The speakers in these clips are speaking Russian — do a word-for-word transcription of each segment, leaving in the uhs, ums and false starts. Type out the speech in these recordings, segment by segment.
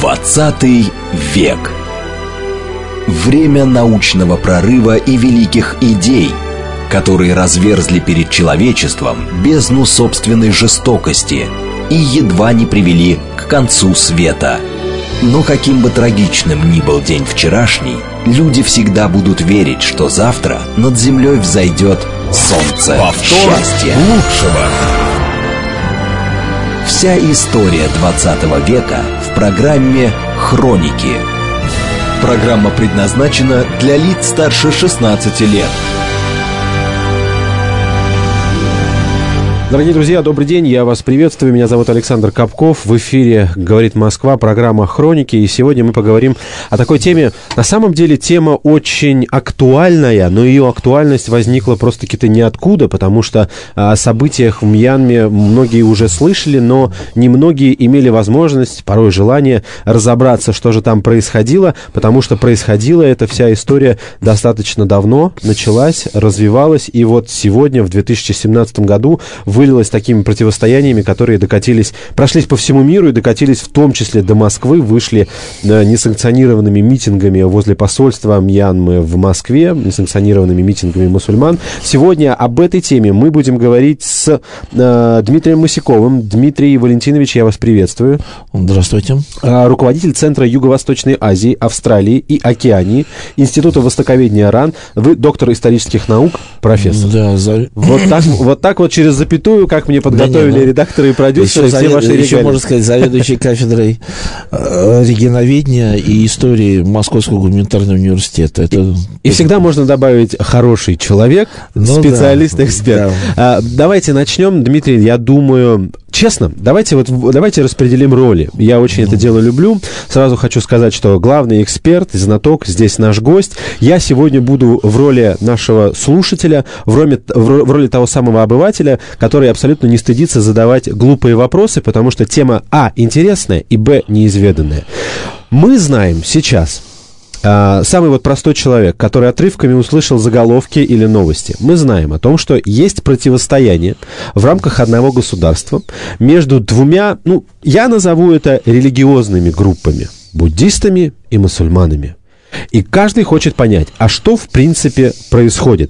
двадцатый век. Время научного прорыва и великих идей, которые разверзли перед человечеством бездну собственной жестокости и едва не привели к концу света. Но каким бы трагичным ни был день вчерашний, люди всегда будут верить, что завтра над землей взойдет солнце счастья. Лучшего. Вся история двадцатого века в программе «Хроники». Программа предназначена для лиц старше шестнадцати лет. Дорогие друзья, добрый день, я вас приветствую, меня зовут Александр Капков, в эфире «Говорит Москва», программа «Хроники», и сегодня мы поговорим о такой теме. На самом деле тема очень актуальная, но ее актуальность возникла просто-таки ниоткуда, потому что о событиях в Мьянме многие уже слышали, но немногие имели возможность, порой желание разобраться, что же там происходило, потому что происходила эта вся история достаточно давно, началась, развивалась, и вот сегодня, в две тысячи семнадцатом году, вылилось такими противостояниями, которые докатились, прошлись по всему миру и докатились в том числе до Москвы, вышли несанкционированными митингами возле посольства Мьянмы в Москве, несанкционированными митингами мусульман. Сегодня об этой теме мы будем говорить с э, Дмитрием Мосяковым. Дмитрий Валентинович, я вас приветствую. Здравствуйте. Э, руководитель Центра Юго-Восточной Азии, Австралии и Океании, Института востоковедения РАН. Вы доктор исторических наук, профессор. Да, за... вот, так, вот так вот через запятую, как мне подготовили да не, ну, редакторы и продюсеры, все завед... ваши регалии. Еще, можно сказать, заведующий кафедрой регионоведения и истории Московского гуманитарного университета. Это... И, и всегда можно добавить хороший человек, ну, специалист, да, эксперт. Да. А, давайте начнем, Дмитрий, я думаю... Честно, давайте, вот, давайте распределим роли. Я очень mm. это дело люблю. Сразу хочу сказать, что главный эксперт, знаток, здесь наш гость. Я сегодня буду в роли нашего слушателя, в роли, в роли того самого обывателя, который абсолютно не стыдится задавать глупые вопросы, потому что тема А интересная и Б неизведанная. Мы знаем сейчас... Самый вот простой человек, который отрывками услышал заголовки или новости. Мы знаем о том, что есть противостояние в рамках одного государства между двумя, ну, я назову это религиозными группами, буддистами и мусульманами. И каждый хочет понять, а что в принципе происходит.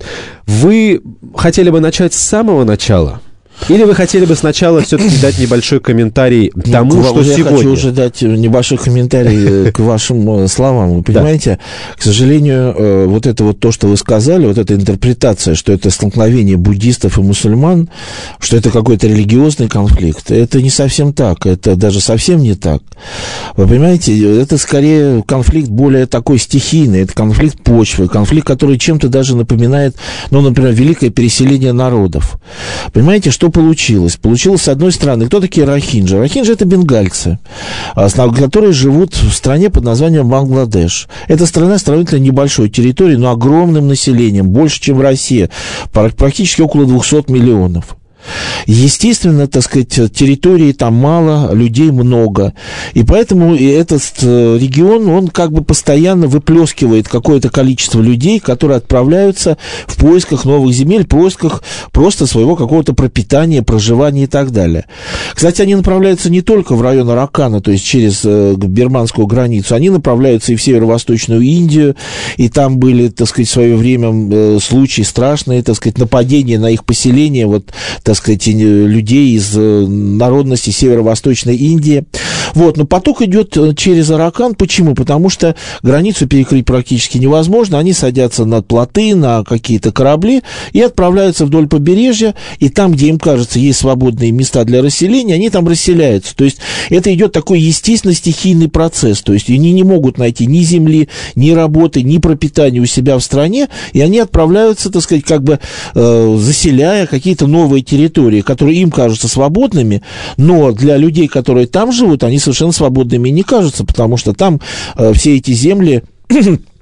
Вы хотели бы начать с самого начала? Или вы хотели бы сначала все-таки дать небольшой комментарий тому, что я сегодня? Я хочу уже дать небольшой комментарий к вашим словам. Вы понимаете, к сожалению, вот это вот то, что вы сказали, вот эта интерпретация, что это столкновение буддистов и мусульман, что это какой-то религиозный конфликт, это не совсем так, это даже совсем не так. Вы понимаете, это скорее конфликт более такой стихийный, это конфликт почвы, конфликт, который чем-то даже напоминает, ну, например, великое переселение народов. Понимаете, что получилось? Получилось, с одной стороны, кто такие рохинджи? Рохинджи — это бенгальцы, которые живут в стране под названием Бангладеш. Эта страна сравнительно небольшой территории, но огромным населением, больше, чем Россия, практически около двухсот миллионов. Естественно, так сказать, территории там мало, людей много. И поэтому этот регион, он как бы постоянно выплескивает какое-то количество людей, которые отправляются в поисках новых земель, в поисках просто своего какого-то пропитания, проживания и так далее. Кстати, они направляются не только в район Аракана, то есть через бирманскую границу, они направляются и в северо-восточную Индию, и там были, так сказать, в свое время случаи страшные, так сказать, нападения на их поселение, вот, так сказать, людей из народности северо-восточной Индии. Вот, но поток идет через Аракан. Почему? Потому что границу перекрыть практически невозможно. Они садятся на плоты, на какие-то корабли и отправляются вдоль побережья. И там, где им кажется, есть свободные места для расселения, они там расселяются. То есть это идет такой естественно-стихийный процесс. То есть они не могут найти ни земли, ни работы, ни пропитания у себя в стране. И они отправляются, так сказать, как бы э, заселяя какие-то новые территории, которые им кажутся свободными, но для людей, которые там живут, они совершенно свободными не кажутся, потому что там э, все эти земли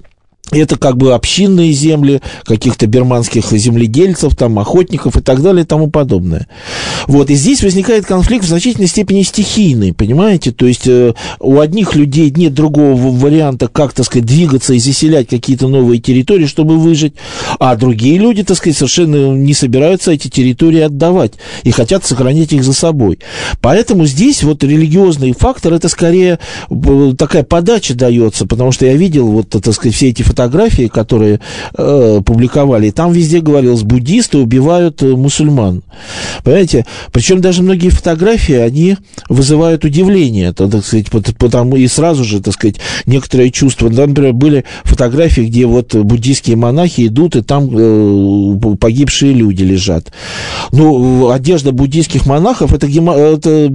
Это как бы общинные земли каких-то бирманских земледельцев, там, охотников и так далее и тому подобное. Вот, и здесь возникает конфликт в значительной степени стихийный, понимаете? То есть э, у одних людей нет другого варианта, как, так сказать, двигаться и заселять какие-то новые территории, чтобы выжить, а другие люди, так сказать, совершенно не собираются эти территории отдавать и хотят сохранить их за собой. Поэтому здесь вот религиозный фактор, это скорее такая подача дается, потому что я видел вот, так сказать, все эти фотографии, которые э, публиковали, и там везде говорилось, буддисты убивают э, мусульман. Понимаете? Причем даже многие фотографии, они вызывают удивление, то, так сказать, потому и сразу же, так сказать, некоторые чувства. Например, были фотографии, где вот буддийские монахи идут, и там э, погибшие люди лежат. Ну, одежда буддийских монахов, это, гима, это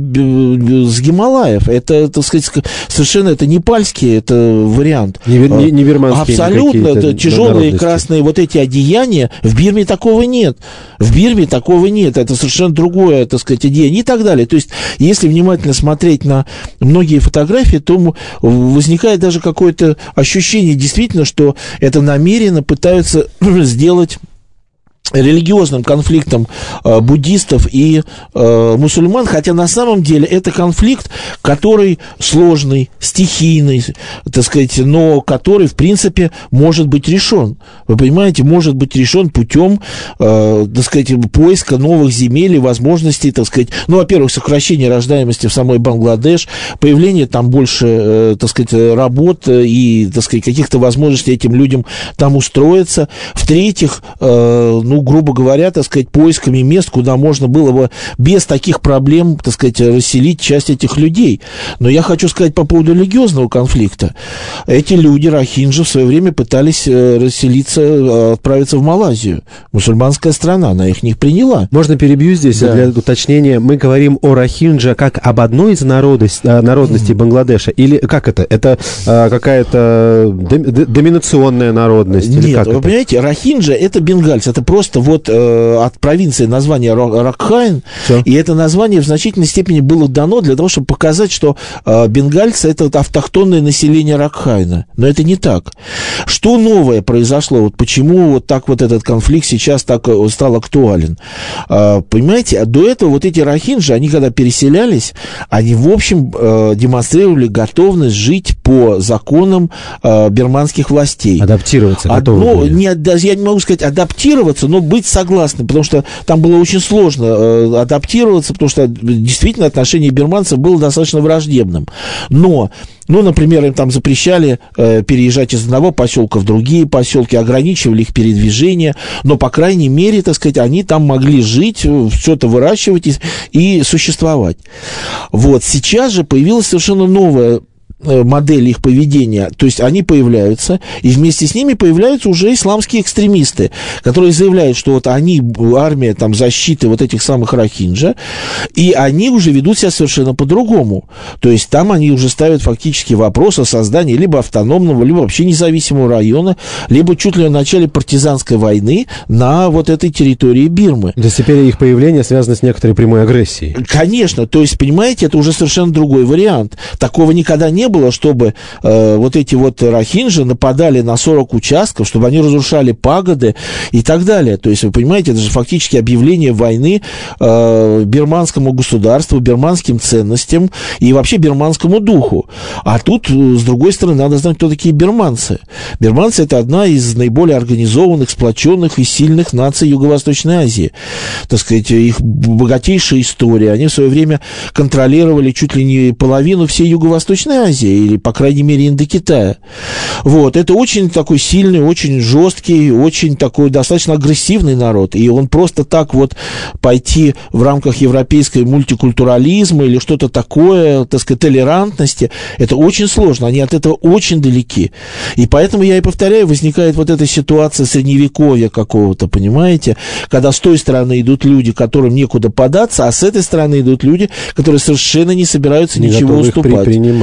с Гималаев, это, так сказать, совершенно это непальский, это вариант. Не, не, не бирманские. Абсолютно, это тяжелые красные вот эти одеяния. В Бирме такого нет. В Бирме такого нет. Это совершенно другое, так сказать, одеяние и так далее. То есть, если внимательно смотреть на многие фотографии, то возникает даже какое-то ощущение действительно, что это намеренно пытаются сделать религиозным конфликтом э, буддистов и э, мусульман, хотя на самом деле это конфликт, который сложный, стихийный, так сказать, но который, в принципе, может быть решен. Вы понимаете, может быть решен путем, э, так сказать, поиска новых земель и возможностей, так сказать, ну, во-первых, сокращения рождаемости в самой Бангладеш, появление там больше, э, так сказать, работ и, так сказать, каких-то возможностей этим людям там устроиться. В-третьих, э, ну, грубо говоря, так сказать, поисками мест, куда можно было бы без таких проблем, так сказать, расселить часть этих людей. Но я хочу сказать по поводу религиозного конфликта. Эти люди, рохинджи, в свое время пытались расселиться, отправиться в Малайзию. Мусульманская страна, она их не приняла. Можно перебью здесь да. для уточнения. Мы говорим о рохинджа как об одной из народностей, народностей mm. Бангладеша? Или как это? Это а, какая-то доминационная народность? Нет, или как вы это? понимаете, рохинджа — это бенгальцы, это просто вот э, от провинции название Ракхайн, Все. И это название в значительной степени было дано для того, чтобы показать, что э, бенгальцы — это вот автохтонное население Ракхайна. Но это не так. Что новое произошло? Вот почему вот так вот этот конфликт сейчас так стал актуален? Э, понимаете, до этого вот эти рохинджи, они когда переселялись, они, в общем, э, демонстрировали готовность жить по законам э, бирманских властей. Адаптироваться готовы ну, были. Не, даже я не могу сказать адаптироваться, но быть согласным, потому что там было очень сложно э, адаптироваться, потому что действительно отношение бирманцев было достаточно враждебным. Но, ну, например, им там запрещали э, переезжать из одного поселка в другие поселки, ограничивали их передвижение, но, по крайней мере, так сказать, они там могли жить, что-то выращивать и, и существовать. Вот, сейчас же появилась совершенно новая модели их поведения, то есть они появляются, и вместе с ними появляются уже исламские экстремисты, которые заявляют, что вот они, армия там защиты вот этих самых рохинджа, и они уже ведут себя совершенно по-другому. То есть там они уже ставят фактически вопрос о создании либо автономного, либо вообще независимого района, либо чуть ли в начале партизанской войны на вот этой территории Бирмы. То есть теперь их появление связано с некоторой прямой агрессией. Конечно, то есть, понимаете, это уже совершенно другой вариант. Такого никогда не было, чтобы э, вот эти вот рохинджи нападали на сорок участков, чтобы они разрушали пагоды и так далее. То есть, вы понимаете, это же фактически объявление войны э, бирманскому государству, бирманским ценностям и вообще бирманскому духу. А тут, с другой стороны, надо знать, кто такие бирманцы. Бирманцы — это одна из наиболее организованных, сплоченных и сильных наций Юго-Восточной Азии. Так сказать, их богатейшая история. Они в свое время контролировали чуть ли не половину всей Юго-Восточной Азии, или, по крайней мере, Индокитая. Вот. Это очень такой сильный, очень жесткий, очень такой достаточно агрессивный народ. И он просто так вот пойти в рамках европейской мультикультурализма или что-то такое, так сказать, толерантности, это очень сложно. Они от этого очень далеки. И поэтому, я и повторяю, возникает вот эта ситуация средневековья какого-то, понимаете? Когда с той стороны идут люди, которым некуда податься, а с этой стороны идут люди, которые совершенно не собираются не ничего уступать.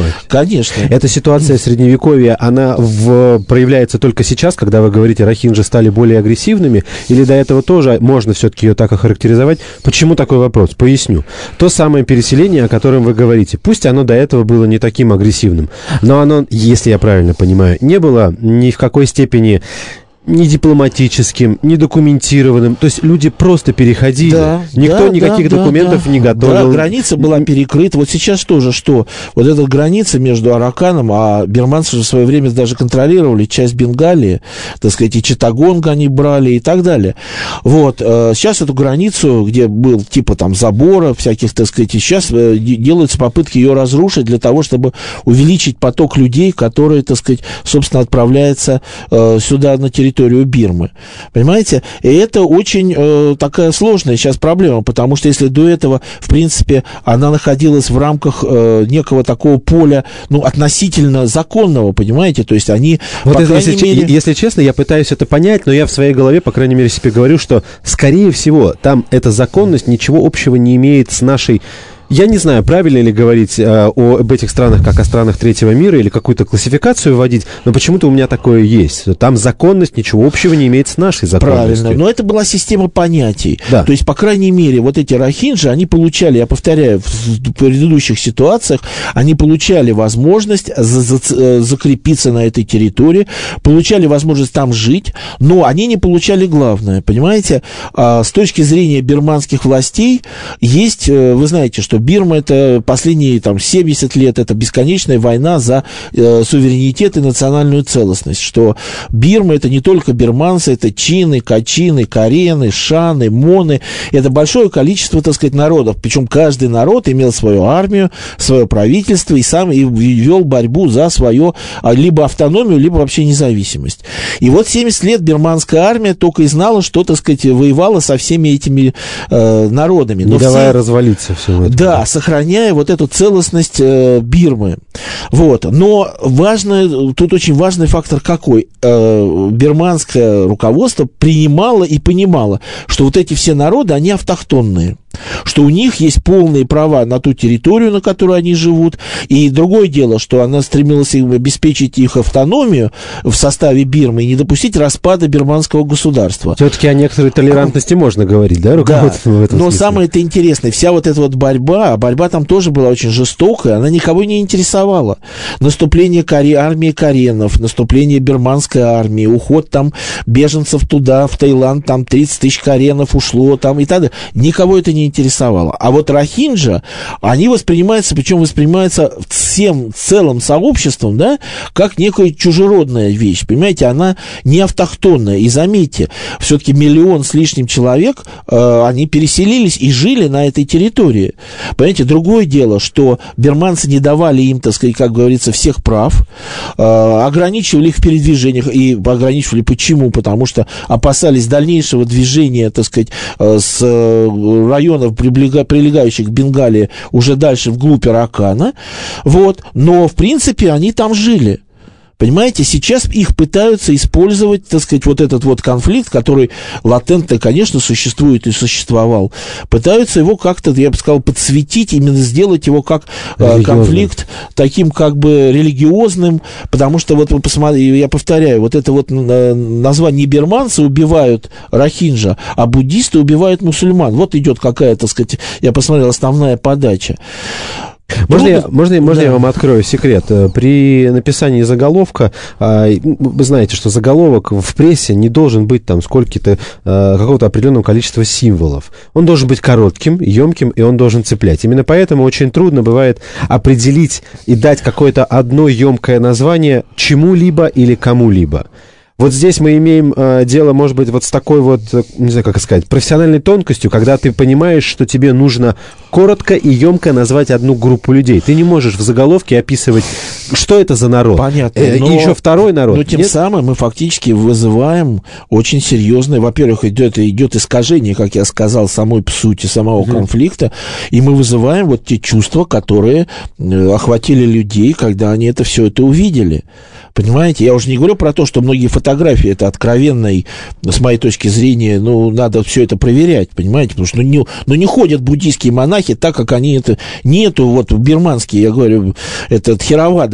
Конечно. Эта ситуация средневековья, она в... проявляется только сейчас, когда вы говорите, рохинджи стали более агрессивными, или до этого тоже можно все-таки ее так охарактеризовать? Почему такой вопрос? Поясню. То самое переселение, о котором вы говорите, пусть оно до этого было не таким агрессивным, но оно, если я правильно понимаю, не было ни в какой степени ни дипломатическим, ни документированным. То есть люди просто переходили. Да, Никто да, никаких да, документов да, не готовил. Да, граница была перекрыта. Вот сейчас тоже что? Вот эта граница между Араканом, а бирманцы же в свое время даже контролировали часть Бенгалии, так сказать, и Читтагонг они брали и так далее. Вот. Сейчас эту границу, где был типа там забора всяких, так сказать, сейчас делаются попытки ее разрушить для того, чтобы увеличить поток людей, которые, так сказать, собственно, отправляются сюда на территорию Бирмы. Понимаете? И это очень э, такая сложная сейчас проблема, потому что если до этого, в принципе, она находилась в рамках э, некого такого поля, ну, относительно законного, понимаете? То есть они, вот по это, крайней если, мере... если честно, я пытаюсь это понять, но я в своей голове, по крайней мере, себе говорю, что, скорее всего, там эта законность ничего общего не имеет с нашей... Я не знаю, правильно ли говорить э, об этих странах как о странах третьего мира или какую-то классификацию вводить, но почему-то у меня такое есть. Там законность ничего общего не имеет с нашей законностью. Правильно, но это была система понятий. Да. То есть, по крайней мере, вот эти рохинджи, они получали, я повторяю, в предыдущих ситуациях, они получали возможность за- за- закрепиться на этой территории, получали возможность там жить, но они не получали главное, понимаете? А с точки зрения бирманских властей есть, вы знаете, что Бирма — это последние там, семьдесят лет, это бесконечная война за э, суверенитет и национальную целостность, что Бирма — это не только бирманцы, это чины, качины, карены, шаны, моны, это большое количество, так сказать, народов, причем каждый народ имел свою армию, свое правительство и сам и вел борьбу за свою либо автономию, либо вообще независимость. И вот семьдесят лет бирманская армия только и знала, что, так сказать, воевала со всеми этими э, народами. Не Но давая все... развалиться все это. Да, сохраняя вот эту целостность э, Бирмы. Вот. Но важно, тут очень важный фактор какой? Э, бирманское руководство принимало и понимало, что вот эти все народы, они автохтонные, что у них есть полные права на ту территорию, на которой они живут. И другое дело, что она стремилась обеспечить их автономию в составе Бирмы и не допустить распада бирманского государства. Все-таки о некоторой толерантности а, можно говорить, да, руководство да, в этом но смысле? самое это интересное, вся вот эта вот борьба, а борьба там тоже была очень жестокая, она никого не интересовала. Наступление Каре, армии каренов, наступление бирманской армии, уход там беженцев туда, в Таиланд, там тридцать тысяч каренов ушло, там и так далее. Никого это не интересовало. А вот рохинджа, они воспринимаются, причем воспринимаются всем целым сообществом, да, как некая чужеродная вещь, понимаете, она не автохтонная. И заметьте, все-таки миллион с лишним человек, э, они переселились и жили на этой территории. Понимаете, другое дело, что бирманцы не давали им, так сказать, как говорится, всех прав, э, ограничивали их в передвижениях, и ограничивали почему? Потому что опасались дальнейшего движения, так сказать, э, с э, района прилегающих к Бенгалии уже дальше вглубь Аракана, вот, но в принципе они там жили. Понимаете, сейчас их пытаются использовать, так сказать, вот этот вот конфликт, который латентно, конечно, существует и существовал. Пытаются его как-то, я бы сказал, подсветить, именно сделать его как э, конфликт таким как бы религиозным, потому что вот вы посмотрите, я повторяю, вот это вот э, название бирманцы убивают рохинджа, а буддисты убивают мусульман. Вот идет какая, так сказать, я посмотрел, основная подача. Можно, я, можно, можно да. я вам открою секрет? При написании заголовка, вы знаете, что заголовок в прессе не должен быть там сколько-то, какого-то определенного количества символов. Он должен быть коротким, емким, и он должен цеплять. Именно поэтому очень трудно бывает определить и дать какое-то одно емкое название чему-либо или кому-либо. Вот здесь мы имеем э, дело, может быть, вот с такой вот, не знаю, как сказать, профессиональной тонкостью, когда ты понимаешь, что тебе нужно коротко и емко назвать одну группу людей. Ты не можешь в заголовке описывать, что это за народ. Понятно. Э, но, и еще второй народ. Но тем Нет? самым мы фактически вызываем очень серьезное, во-первых, идет, идет искажение, как я сказал, самой сути самого угу. конфликта, и мы вызываем вот те чувства, которые э, охватили людей, когда они это все это увидели. Понимаете? Я уже не говорю про то, что многие фотографии это откровенно, и, с моей точки зрения, ну, надо все это проверять, понимаете? Потому что ну, не, ну, не ходят буддийские монахи так, как они это... Нету, вот, бирманские, я говорю, это Тхеравада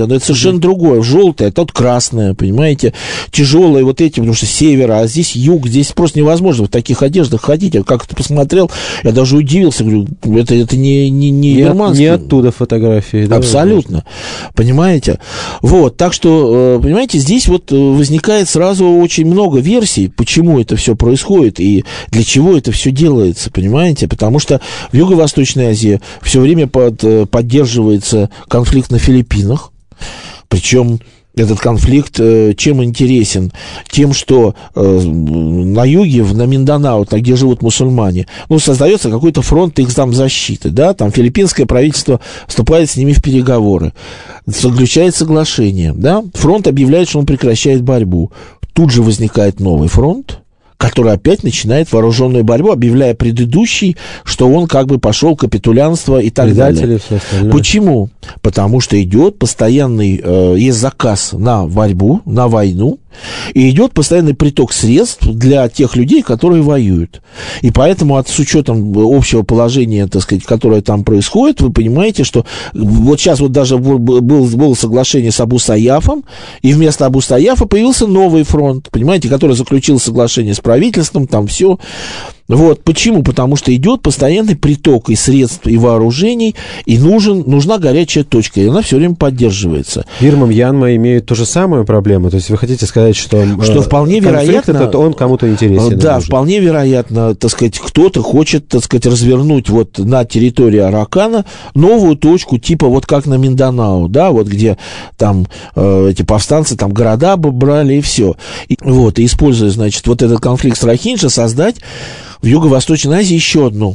надо, но это совершенно mm-hmm. другое. Желтое, а тут красное, понимаете? Тяжелое вот эти, потому что север, а здесь юг, здесь просто невозможно в таких одеждах ходить. Я как-то посмотрел, я даже удивился, говорю, это, это не, не, не, не германский. Не оттуда фотографии. Да, абсолютно. Понимаете? Вот, так что, понимаете, здесь вот возникает сразу очень много версий, почему это все происходит и для чего это все делается, понимаете? Потому что в Юго-Восточной Азии все время под, поддерживается конфликт на Филиппинах, причем этот конфликт э, чем интересен? Тем, что э, на юге, на Минданао, там, где живут мусульмане, ну, создается какой-то фронт их там защиты, да, там филиппинское правительство вступает с ними в переговоры, заключает соглашение, да, фронт объявляет, что он прекращает борьбу, тут же возникает новый фронт, который опять начинает вооруженную борьбу, объявляя предыдущий, что он как бы пошел капитулянство и так Предатели, далее. Все остальное. Почему? Потому что идет постоянный, э, есть заказ на борьбу, на войну, и идет постоянный приток средств для тех людей, которые воюют. И поэтому от, с учетом общего положения, так сказать, которое там происходит, вы понимаете, что вот сейчас вот даже был, было соглашение с Абу Саяфом, и вместо Абу Саяфа появился новый фронт, понимаете, который заключил соглашение с правительством, там все. Вот. Почему? Потому что идет постоянный приток и средств, и вооружений, и нужен, нужна горячая точка, и она все время поддерживается. Бирма, Мьянма имеют ту же самую проблему? То есть вы хотите сказать, что, что э, вполне вероятно, этот, он кому-то интересен? Да, вполне вероятно, так сказать, кто-то хочет, так сказать, развернуть вот на территории Аракана новую точку, типа вот как на Минданао, да, вот где там э, эти повстанцы там города бы брали, и все. И, вот, и используя, значит, вот этот конфликт с Рохинджа, создать в Юго-Восточной Азии еще одну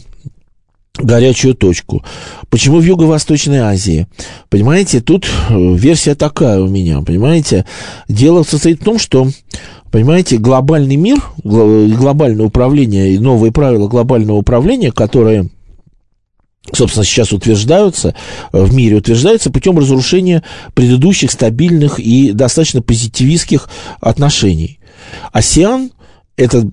горячую точку. Почему в Юго-Восточной Азии? Понимаете, тут версия такая у меня, понимаете. Дело состоит в том, что, понимаете, глобальный мир, глобальное управление и новые правила глобального управления, которые, собственно, сейчас утверждаются, в мире утверждаются путем разрушения предыдущих стабильных и достаточно позитивистских отношений. АСЕАН – это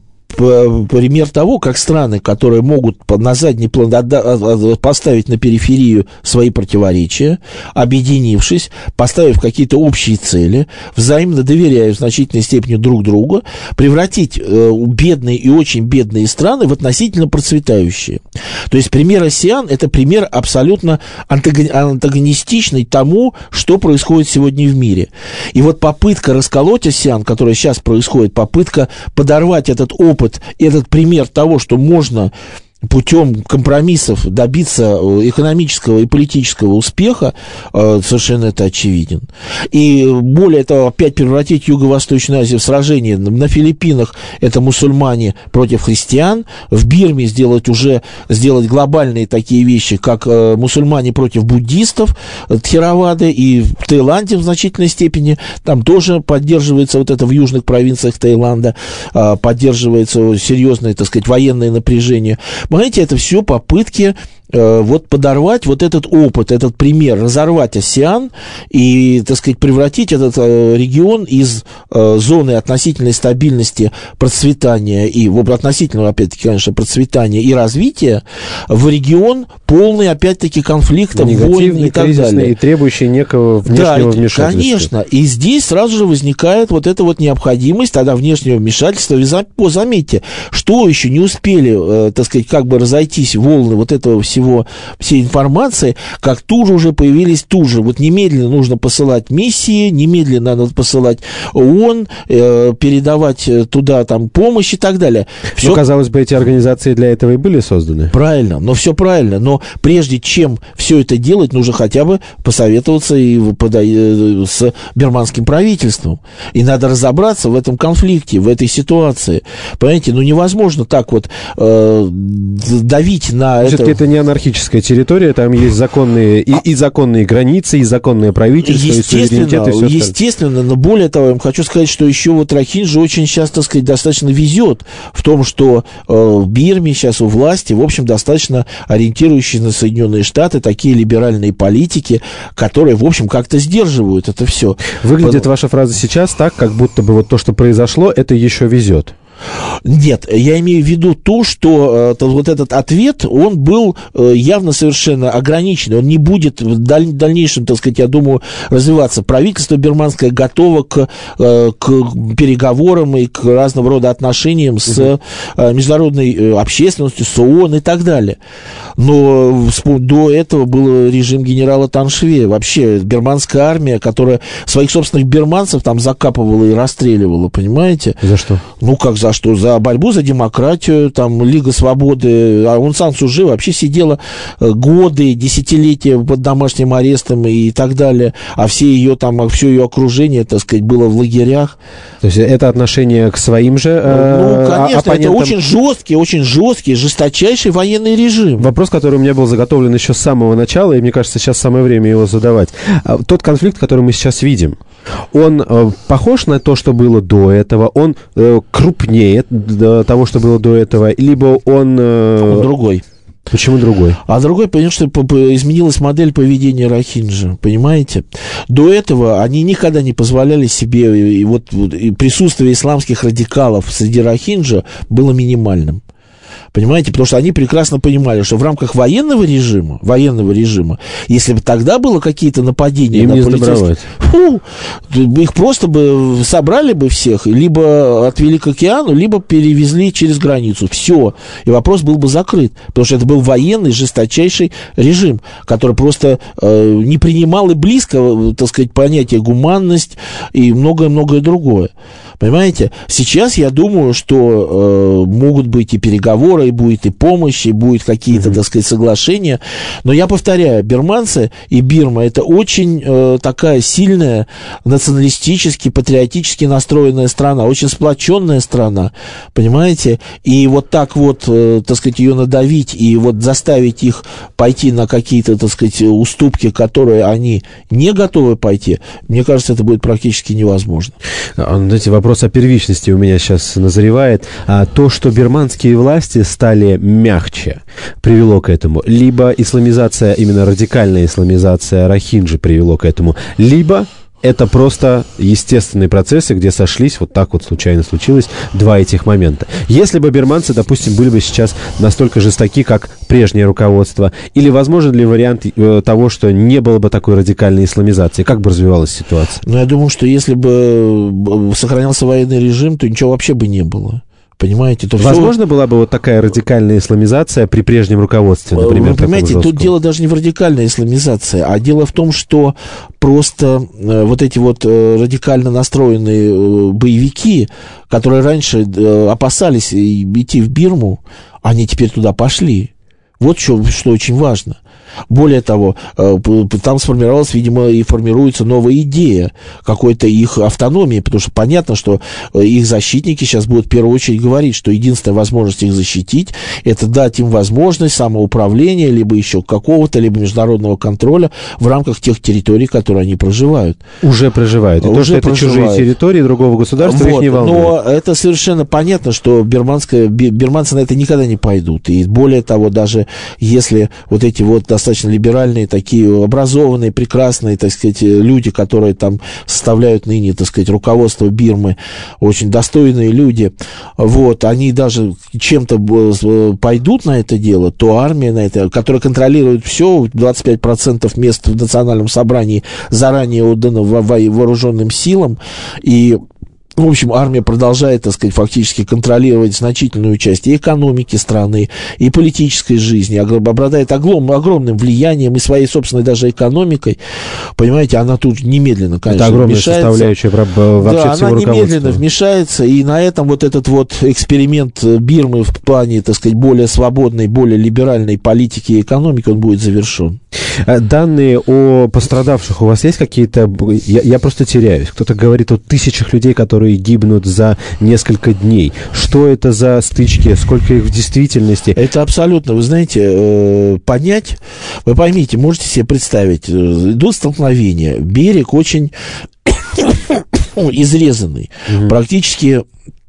пример того, как страны, которые могут на задний план поставить на периферию свои противоречия, объединившись, поставив какие-то общие цели, взаимно доверяя в значительной степени друг другу, превратить бедные и очень бедные страны в относительно процветающие. То есть пример АСЕАН – это пример абсолютно антагонистичный тому, что происходит сегодня в мире. И вот попытка расколоть АСЕАН, которая сейчас происходит, попытка подорвать этот опыт, этот пример того, что можно путем компромиссов добиться экономического и политического успеха, совершенно это очевиден. И более того, опять превратить Юго-Восточную Азию в сражение на Филиппинах, это мусульмане против христиан, в Бирме сделать уже, сделать глобальные такие вещи, как мусульмане против буддистов, Тхеравады, и в Таиланде в значительной степени, там тоже поддерживается вот это в южных провинциях Таиланда, поддерживается серьезное, так сказать, военное напряжение. Понимаете, это все попытки э, вот подорвать вот этот опыт, этот пример, разорвать АСЕАН и, так сказать, превратить этот э, регион из э, зоны относительной стабильности, процветания и, в относительного, опять-таки, конечно, процветания и развития в регион полный, опять-таки, конфликтов, войн и так далее. И требующий некого внешнего да, вмешательства. Конечно. И здесь сразу же возникает вот эта вот необходимость тогда внешнего вмешательства. Вы заметьте, что еще не успели, э, так сказать, как бы разойтись волны вот этого всего, всей информации, как тут же уже появились тут же. Вот немедленно нужно посылать миссии, немедленно надо посылать ООН, э, передавать туда там помощь и так далее. Все... Ну, казалось бы, эти организации для этого и были созданы. Правильно, но все правильно. Но прежде чем все это делать, нужно хотя бы посоветоваться и с бирманским правительством. И надо разобраться в этом конфликте, в этой ситуации. Понимаете, ну невозможно так вот э, давить на это. Все-таки это не анархическая территория, там есть законные и, и законные границы, и законное правительство, и суверенитет, и все естественно, но более того, я вам хочу сказать, что еще вот Рохинджи очень сейчас, так сказать, достаточно везет в том, что э, в Бирме сейчас у власти, в общем, достаточно ориентирующие на Соединенные Штаты такие либеральные политики, которые, в общем, как-то сдерживают это все. Выглядит По... ваша фраза сейчас так, как будто бы вот то, что произошло, это еще везет. Нет, я имею в виду то, что э, вот этот ответ, он был э, явно совершенно ограниченный. Он не будет в даль- дальнейшем, так сказать, я думаю, развиваться. Правительство бирманское готово к, э, к переговорам и к разного рода отношениям с э, международной э, общественностью, с ООН и так далее. Но до этого был режим генерала Таншве. Вообще, бирманская армия, которая своих собственных бирманцев там закапывала и расстреливала, понимаете? За что? Ну, как за что? За борьбу за демократию, там, Лига свободы. Аун Сан Су Чжи вообще сидела годы, десятилетия под домашним арестом и так далее. А все ее там, все ее окружение, так сказать, было в лагерях. То есть это отношение к своим же э, Ну, конечно, оппонентам? это очень жесткий, очень жесткий, жесточайший военный режим. Вопрос, который у меня был заготовлен еще с самого начала, и мне кажется, сейчас самое время его задавать. Тот конфликт, который мы сейчас видим, он э, похож на то, что было до этого? Он э, крупнее э, того, что было до этого? Либо он... Э... Он другой. Почему другой? А другой, потому что изменилась модель поведения рохинджи, понимаете? До этого они никогда не позволяли себе, и вот и присутствие исламских радикалов среди рохинджа было минимальным. Понимаете, потому что они прекрасно понимали, что в рамках военного режима, военного режима, если бы тогда было какие-то нападения им на не полицейских, фу, их просто бы собрали бы всех, либо отвели к океану, либо перевезли через границу. Все. И вопрос был бы закрыт. Потому что это был военный, жесточайший режим, который просто э, не принимал и близко, так сказать, понятие гуманность и многое-многое другое. Понимаете? Сейчас я думаю, что э, могут быть и переговоры, и будет и помощь, и будут какие-то, mm-hmm. так сказать, соглашения. Но я повторяю, бирманцы и Бирма — это очень э, такая сильная, националистически, патриотически настроенная страна, очень сплоченная страна, понимаете? И вот так вот, э, так сказать, ее надавить и вот заставить их пойти на какие-то, так сказать, уступки, которые они не готовы пойти, мне кажется, это будет практически невозможно. Знаете, вопрос о первичности у меня сейчас назревает. А то, что бирманские власти стали мягче, привело к этому. Либо исламизация, именно радикальная исламизация рохинджи привело к этому, либо это просто естественные процессы, где сошлись, вот так вот случайно случилось, два этих момента. Если бы бирманцы, допустим, были бы сейчас настолько жестоки, как прежнее руководство, или возможен ли вариант э, того, что не было бы такой радикальной исламизации, как бы развивалась ситуация? Ну, я думаю, что если бы сохранялся военный режим, то ничего вообще бы не было. Понимаете, то возможно, все... была бы вот такая радикальная исламизация при прежнем руководстве, например? Вы понимаете, тут дело даже не в радикальной исламизации, а дело в том, что просто э, вот эти вот э, радикально настроенные э, боевики, которые раньше э, опасались идти в Бирму, они теперь туда пошли. Вот что, что очень важно. Более того, там сформировалась, видимо, и формируется новая идея какой-то их автономии, потому что понятно, что их защитники сейчас будут в первую очередь говорить, что единственная возможность их защитить — это дать им возможность самоуправления, либо еще какого-то, либо международного контроля в рамках тех территорий, которые они проживают. Уже проживают. И Уже то, что проживают. Это чужие территории другого государства, вот, их не волнует. Но это совершенно понятно, что бирманское, бирманцы на это никогда не пойдут. И более того, даже если вот эти вот достаточно либеральные, такие образованные, прекрасные, так сказать, люди, которые там составляют ныне, так сказать, руководство Бирмы, очень достойные люди, вот, они даже чем-то пойдут на это дело, то армия на это, которая контролирует все, двадцать пять процентов мест в национальном собрании заранее отдано вооруженным силам, и в общем, армия продолжает, так сказать, фактически контролировать значительную часть и экономики страны, и политической жизни, обладает огром, огромным влиянием и своей собственной даже экономикой. Понимаете, она тут немедленно, конечно, это огромная вмешается. составляющая вообще да, всего она руководства. немедленно вмешается, и на этом вот этот вот эксперимент Бирмы в плане, так сказать, более свободной, более либеральной политики и экономики, он будет завершен. Данные о пострадавших у вас есть какие-то? Я, я просто теряюсь. Кто-то говорит о тысячах людей, которые гибнут за несколько дней. Что это за стычки? Сколько их в действительности? Это абсолютно, вы знаете, э, понять, вы поймите, можете себе представить, идут столкновения, берег очень изрезанный, угу. Практически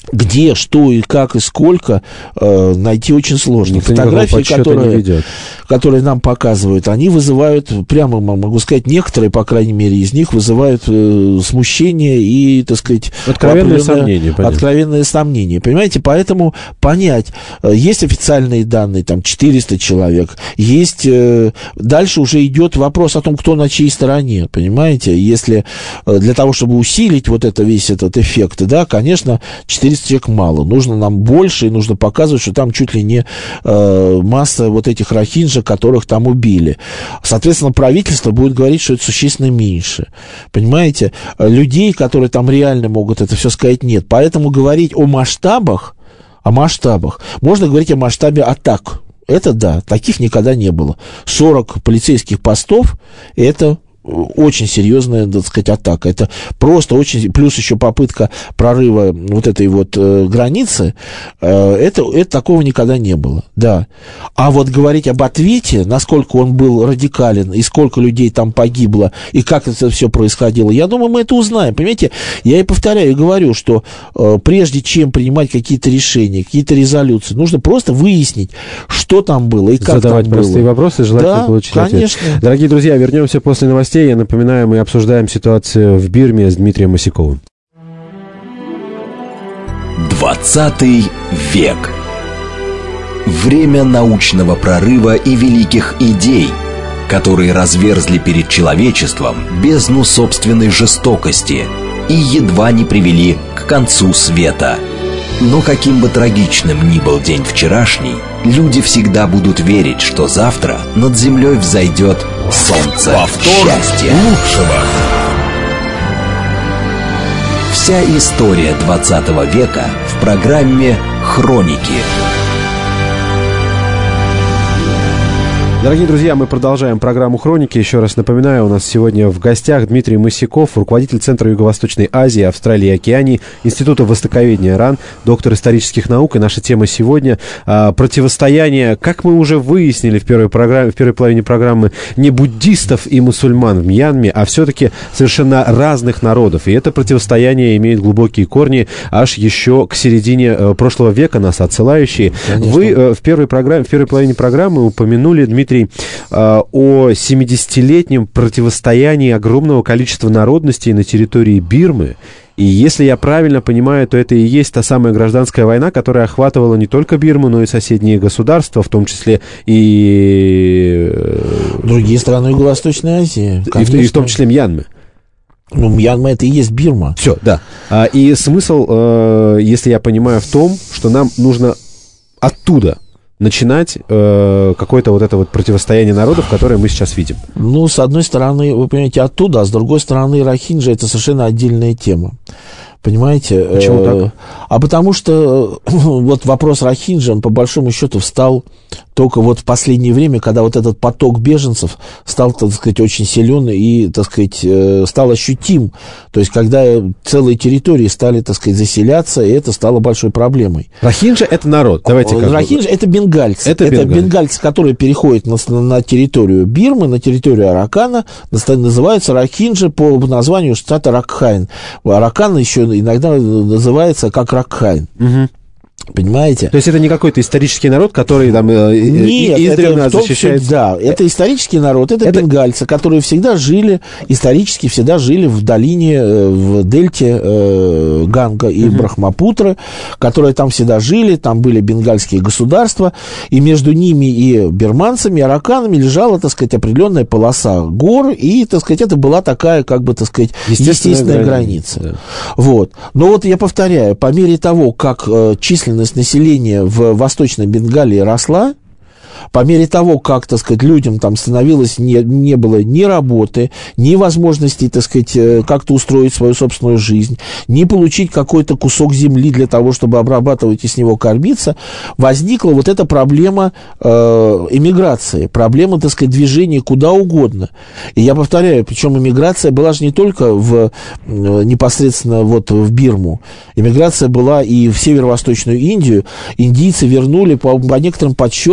где, что и как и сколько э, найти очень сложно. Никто фотографии, которые, которые нам показывают, они вызывают, прямо могу сказать, некоторые, по крайней мере, из них вызывают э, смущение и, так сказать, откровенные сомнения. Откровенные сомнения. Понимаете, поэтому понять, э, есть официальные данные, там четыреста человек, есть, э, дальше уже идет вопрос о том, кто на чьей стороне, понимаете, если э, для того, чтобы усилить вот это, весь этот эффект, да, конечно, четыреста человек мало. Нужно нам больше, и нужно показывать, что там чуть ли не э, масса вот этих рохинджа, которых там убили. Соответственно, правительство будет говорить, что это существенно меньше. Понимаете? Людей, которые там реально могут это все сказать, нет. Поэтому говорить о масштабах, о масштабах, можно говорить о масштабе атак. Это да, таких никогда не было. сорок полицейских постов, это очень серьезная, так сказать, атака. Это просто очень... Плюс еще попытка прорыва вот этой вот э, границы. Э, это, это такого никогда не было. Да. А вот говорить об ответе, насколько он был радикален, и сколько людей там погибло, и как это все происходило, я думаю, мы это узнаем. Понимаете, я и повторяю, и говорю, что э, прежде чем принимать какие-то решения, какие-то резолюции, нужно просто выяснить, что там было и как задавать там было. простые вопросы, желательно да, получить конечно. ответ. Дорогие друзья, вернемся после новостей. Я напоминаю, мы обсуждаем ситуацию в Бирме с Дмитрием Мосяковым. двадцатый век. Время научного прорыва и великих идей, которые разверзли перед человечеством бездну собственной жестокости и едва не привели к концу света. Но каким бы трагичным ни был день вчерашний, люди всегда будут верить, что завтра над землей взойдет солнце Повтор счастья. лучшего. Вся история двадцатого века в программе «Хроники». Дорогие друзья, мы продолжаем программу «Хроники». Еще раз напоминаю, у нас сегодня в гостях Дмитрий Мосяков, руководитель Центра Юго-Восточной Азии, Австралии и Океании, Института Востоковедения РАН, доктор исторических наук. И наша тема сегодня а, – противостояние, как мы уже выяснили в первой, программе, в первой половине программы, не буддистов и мусульман в Мьянме, а все-таки совершенно разных народов. И это противостояние имеет глубокие корни аж еще к середине э, прошлого века, нас отсылающие. Конечно. Вы э, в, первой программе, в первой половине программы упомянули, Дмитрий, о семидесятилетнем противостоянии огромного количества народностей на территории Бирмы. И если я правильно понимаю, то это и есть та самая гражданская война, которая охватывала не только Бирму, но и соседние государства, в том числе и... другие страны Юго-Восточной Азии. И в, и в том числе Мьянмы. Ну, Мьянма — это и есть Бирма. Все, да. И смысл, если я понимаю, в том, что нам нужно оттуда начинать э, какое-то вот это вот противостояние народов, которое мы сейчас видим. Ну, с одной стороны, вы понимаете, оттуда, а с другой стороны, рохинджи — это совершенно отдельная тема. Понимаете? Почему так? А потому что вот вопрос рохинджи, он по большому счету встал только вот в последнее время, когда вот этот поток беженцев стал, так сказать, очень силен и, так сказать, стал ощутим. То есть, когда целые территории стали, так сказать, заселяться, и это стало большой проблемой. Рохинджи — это народ. Давайте как Рохинджи — это бенгальцы. Это, это бенгальцы. бенгальцы, которые переходят на, на территорию Бирмы, на территорию Аракана. Называются рохинджи по названию штата Ракхайн. Аракан еще иногда называется как Ракхайн. Угу. Понимаете? То есть это не какой-то исторический народ, который там Нет, издревле это защищает... Да, это исторический народ, это, это бенгальцы, которые всегда жили, исторически всегда жили в долине, в дельте э, Ганга и угу. Брахмапутры, которые там всегда жили, там были бенгальские государства, и между ними и бирманцами, и араканами лежала, так сказать, определенная полоса гор, и, так сказать, это была такая, как бы, так сказать, естественная, естественная граница. граница. Да. Вот. Но вот я повторяю, по мере того, как э, численность населения в Восточной Бенгалии росла, по мере того, как, так сказать, людям там становилось, не, не было ни работы, ни возможности, так сказать, как-то устроить свою собственную жизнь, ни получить какой-то кусок земли для того, чтобы обрабатывать и с него кормиться, возникла вот эта проблема э, эмиграции, проблема, так сказать, движения куда угодно. И я повторяю, причем эмиграция была же не только в, непосредственно вот в Бирму, эмиграция была и в северо-восточную Индию. Индийцы вернули, по, по некоторым подсчетам,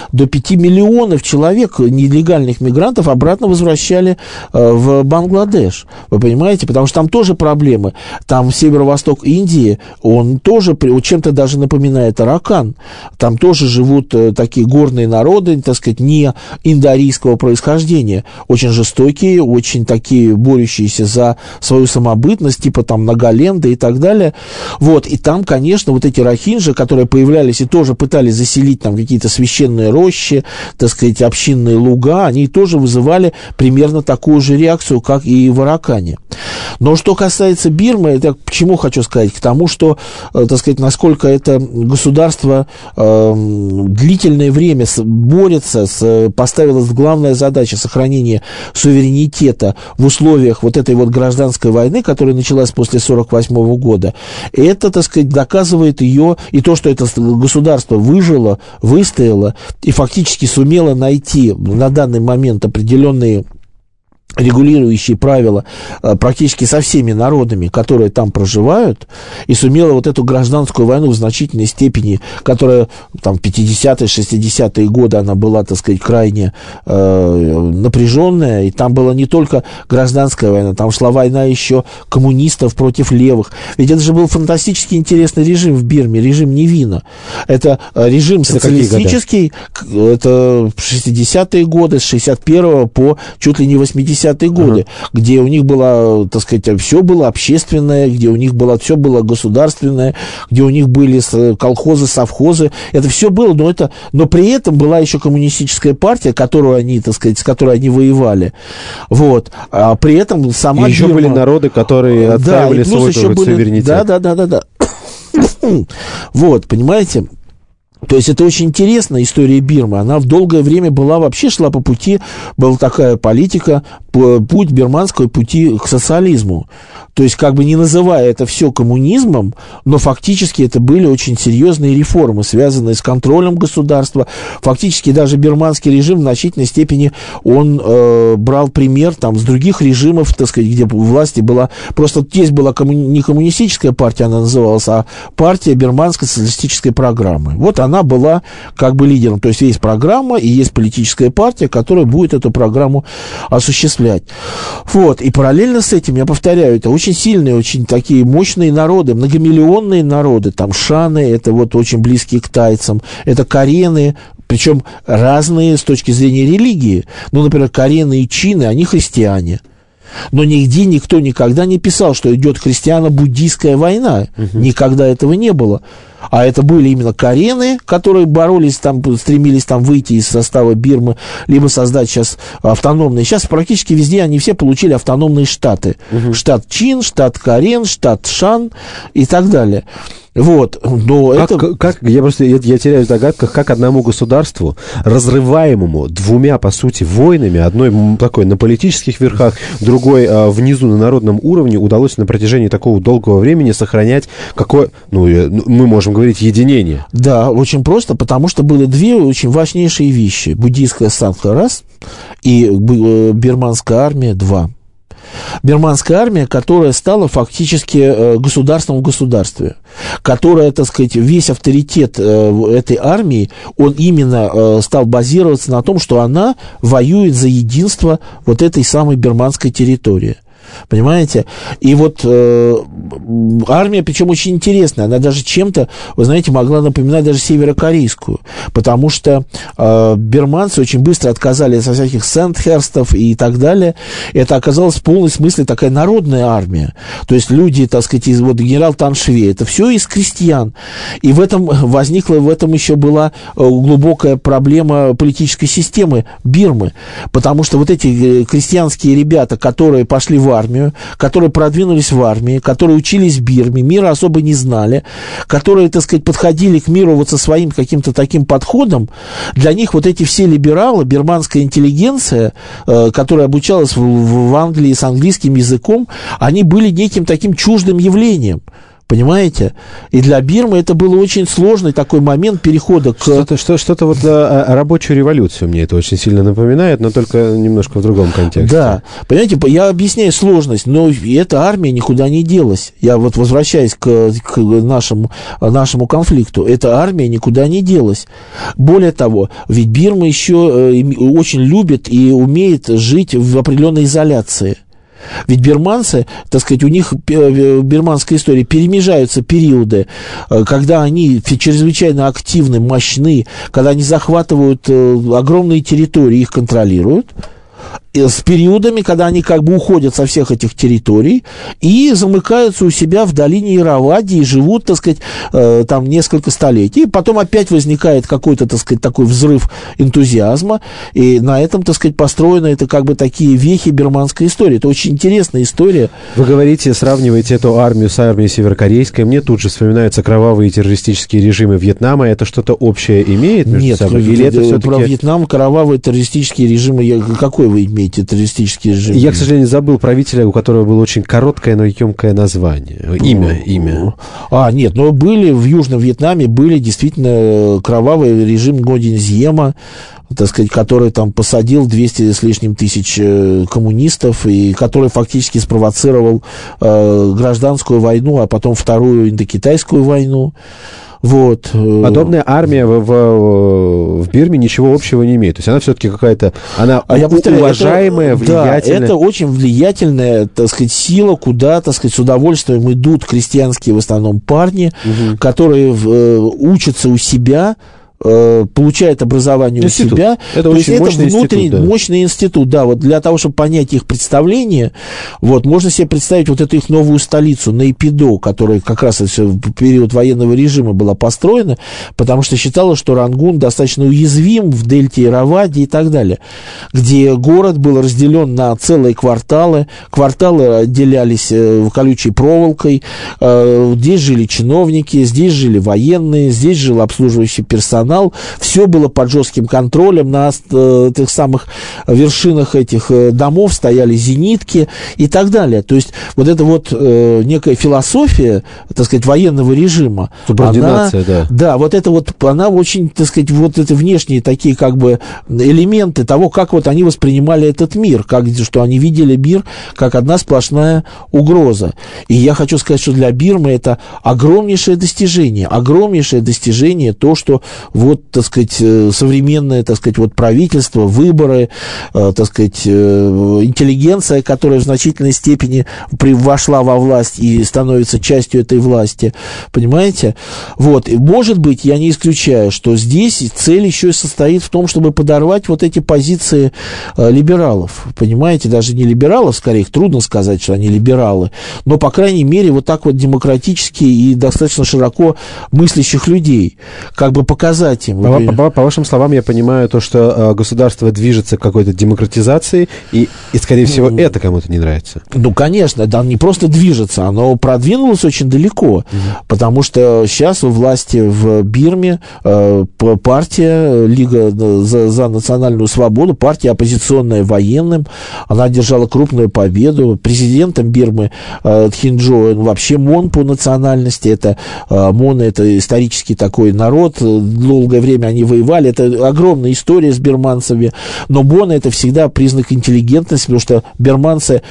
до пяти миллионов человек, нелегальных мигрантов, обратно возвращали э, в Бангладеш. Вы понимаете? Потому что там тоже проблемы. Там северо-восток Индии, он тоже чем-то даже напоминает Аракан. Там тоже живут э, такие горные народы, так сказать, не индоарийского происхождения. Очень жестокие, очень такие борющиеся за свою самобытность, типа там Нагаленда и так далее. Вот. И там, конечно, вот эти рохинджи, которые появлялись и тоже пытались заселить там какие-то священные рощи, так сказать, общинные луга, они тоже вызывали примерно такую же реакцию, как и в Аракане. Но что касается Бирмы, это к чему хочу сказать? К тому, что, э, так сказать, насколько это государство э, длительное время с, борется, с, поставило главная задача сохранения суверенитета в условиях вот этой вот гражданской войны, которая началась после сорок восьмого года. Это, так сказать, доказывает ее, и то, что это государство выжило, выстояло и фактически сумело найти на данный момент определенные регулирующие правила практически со всеми народами, которые там проживают, и сумела вот эту гражданскую войну в значительной степени, которая там в пятидесятые, шестидесятые годы, она была, так сказать, крайне э, напряженная, и там была не только гражданская война, там шла война еще коммунистов против левых. Ведь это же был фантастически интересный режим в Бирме, режим Невина. Это режим это социалистический, это шестидесятые годы, с шестьдесят первого по чуть ли не восьмидесятые годы, uh-huh. где у них было, так сказать, все было общественное, где у них было, все было государственное, где у них были колхозы, совхозы, это все было, но, это, но при этом была еще коммунистическая партия, которую они, так сказать, с которой они воевали. Вот. А при этом сама и еще Бирма... были народы, которые отстаивали да, свой суверенитет. Да, да, да, да, да. Вот, понимаете? То есть это очень интересная история Бирмы. Она в долгое время была, вообще шла по пути, была такая политика, путь бирманского пути к социализму. То есть как бы не называя это все коммунизмом, но фактически это были очень серьезные реформы, связанные с контролем государства. Фактически даже бирманский режим в значительной степени он э, брал пример там, с других режимов, так сказать, где у власти была... Просто здесь была коммуни... не коммунистическая партия, она называлась, а партия бирманской социалистической программы. Вот она была как бы лидером. То есть есть программа и есть политическая партия, которая будет эту программу осуществлять. Вот. И параллельно с этим, я повторяю, это очень сильные, очень такие мощные народы, многомиллионные народы. Там шаны, это вот очень близкие к тайцам, это карены, причем разные с точки зрения религии. Ну, например, карены и чины, они христиане. Но нигде никто никогда не писал, что идет христиано-буддийская война. Угу. Никогда этого не было. А это были именно карены, которые боролись, там, стремились там выйти из состава Бирмы, либо создать сейчас автономные. Сейчас практически везде они все получили автономные штаты. Угу. Штат Чин, штат Карен, штат Шан и так далее. Вот, но как, это... Как, я просто, я, я теряюсь в догадках, как одному государству, разрываемому двумя, по сути, войнами, одной такой на политических верхах, другой а, внизу на народном уровне, удалось на протяжении такого долгого времени сохранять какое, ну, мы можем говорить, единение. Да, очень просто, потому что были две очень важнейшие вещи. Буддийская сангха раз и бирманская армия два. Бирманская армия, которая стала фактически государством в государстве, которая, так сказать, весь авторитет этой армии, он именно стал базироваться на том, что она воюет за единство вот этой самой бирманской территории. Понимаете? И вот э, армия, причем очень интересная, она даже чем-то, вы знаете, могла напоминать даже северокорейскую, потому что э, бирманцы очень быстро отказались от всяких сендхерстов и так далее. Это оказалось в полном смысле такая народная армия. То есть люди, так сказать, из, вот генерал Таншве, это все из крестьян. И в этом возникла, в этом еще была глубокая проблема политической системы Бирмы, потому что вот эти крестьянские ребята, которые пошли в армию, армию, которые продвинулись в армии, которые учились в Бирме, мира особо не знали, которые, так сказать, подходили к миру вот со своим каким-то таким подходом, для них вот эти все либералы, бирманская интеллигенция, э, которая обучалась в, в Англии с английским языком, они были неким таким чуждым явлением. Понимаете? И для Бирмы это был очень сложный такой момент перехода к... Что-то, что, что-то вот на рабочую революцию мне это очень сильно напоминает, но только немножко в другом контексте. Да. Понимаете, я объясняю сложность, но эта армия никуда не делась. Я вот возвращаюсь к, к нашему, нашему конфликту. Эта армия никуда не делась. Более того, ведь Бирма еще очень любит и умеет жить в определенной изоляции. Ведь бирманцы, так сказать, у них в бирманской истории перемежаются периоды, когда они чрезвычайно активны, мощны, когда они захватывают огромные территории, их контролируют, с периодами, когда они как бы уходят со всех этих территорий и замыкаются у себя в долине Иравади и живут, так сказать, э, там несколько столетий. И потом опять возникает какой-то, так сказать, такой взрыв энтузиазма, и на этом, так сказать, построены это как бы такие вехи бирманской истории. Это очень интересная история. Вы говорите, сравниваете эту армию с армией северокорейской. Мне тут же вспоминаются кровавые террористические режимы Вьетнама. Это что-то общее имеет между Нет, собой? Или это все-таки... про Вьетнам кровавые террористические режимы, какой вы имеете? Террористические режимы. Я, к сожалению, забыл правителя, у которого было очень короткое, но емкое название. Имя, имя. А, нет, но были в Южном Вьетнаме, были действительно кровавый режим Годинзьема, так сказать, который там посадил двести с лишним тысяч коммунистов, и который фактически спровоцировал э, гражданскую войну, а потом вторую индокитайскую войну. Вот. Подобная армия в, в, в Бирме ничего общего не имеет. То есть она все-таки какая-то, она а я повторяю, уважаемая, это, влиятельная. Да, это очень влиятельная, так сказать, сила, куда, так сказать, с удовольствием идут крестьянские в основном парни, угу. которые э, учатся у себя, получает образование институт. У себя. Это То очень есть мощный это внутренний институт, да. мощный институт. Да, вот для того, чтобы понять их представление, вот, можно себе представить вот эту их новую столицу, Нейпидо, которая как раз в период военного режима была построена, потому что считалось, что Рангун достаточно уязвим в дельте Иравади и так далее, где город был разделен на целые кварталы, кварталы отделялись колючей проволокой, здесь жили чиновники, здесь жили военные, здесь жил обслуживающий персонал. Все было под жестким контролем. На э, тех самых вершинах этих э, домов стояли зенитки и так далее. То есть вот эта вот э, некая философия, так сказать, военного режима, субординация, она, да. Да, вот это вот, она очень, так сказать, вот это внешние такие как бы элементы того, как вот они воспринимали этот мир, как, что они видели мир как одна сплошная угроза. И я хочу сказать, что для Бирмы это огромнейшее достижение, огромнейшее достижение то, что вот, так сказать, современное, так сказать, вот правительство, выборы, э, так сказать, э, интеллигенция, которая в значительной степени при, вошла во власть и становится частью этой власти, понимаете? Вот, и, может быть, я не исключаю, что здесь цель еще и состоит в том, чтобы подорвать вот эти позиции э, либералов, понимаете? Даже не либералов, скорее, их трудно сказать, что они либералы, но, по крайней мере, вот так вот демократически и достаточно широко мыслящих людей, как бы показать им. По, по, по, по вашим словам, я понимаю то, что э, государство движется к какой-то демократизации, и, и скорее всего, mm. это кому-то не нравится. Ну, конечно, да, не просто движется, оно продвинулось очень далеко, mm. потому что сейчас у власти в Бирме э, партия Лига за, за национальную свободу, партия, оппозиционная военным, она одержала крупную победу. Президентом Бирмы э, Тхинджо, он вообще мон по национальности, это э, мон, это исторический такой народ, долгое время они воевали, это огромная история с бирманцами, но Бона это всегда признак интеллигентности, потому что бирманцы